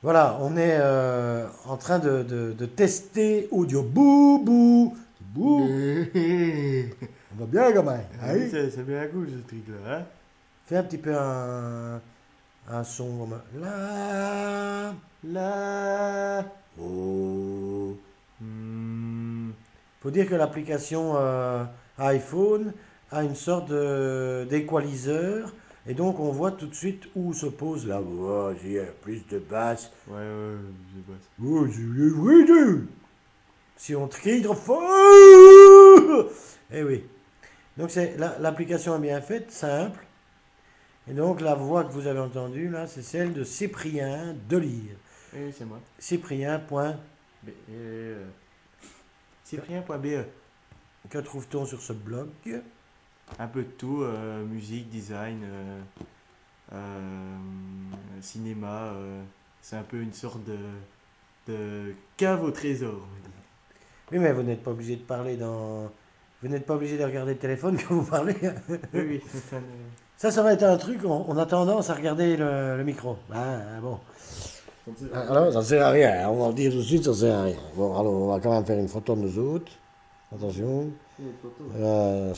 Voilà, on est en train de tester audio. Bouh, bouh, bouh. On va bien, gamin. Oui, Hein. c'est bien cool ce truc-là, hein. Fais un petit peu un son comme là. Là. Oh. Hmm. Faut dire que l'application iPhone a une sorte d'équaliseur. Et donc, on voit tout de suite où se pose la voix. Il y a plus de basse. Ouais, ouais, je sais pas. Oh, je l'ai vu. Si on crie trop fort. Eh oui. Donc l'application est bien faite, simple. Et donc la voix que vous avez entendue là, c'est celle de Cyprien Delire. Oui, c'est moi. Cyprien. B Cyprien.be. Que trouve-t-on sur ce blog? Un peu de tout, musique, design, cinéma. C'est un peu une sorte de cave au trésor, on va dire. Oui, mais vous n'êtes pas obligé de parler dans. Vous n'êtes pas obligé de regarder le téléphone quand vous parlez. Oui, oui, ça ne. Ça va être un truc, on a tendance à regarder le micro. Ah, bon. Ça ne sert à rien. Alors, ça ne sert à rien. On va le dire tout de suite, ça ne sert à rien. Bon, alors, on va quand même faire une photo de nous autres. Attention. Une photo. Euh,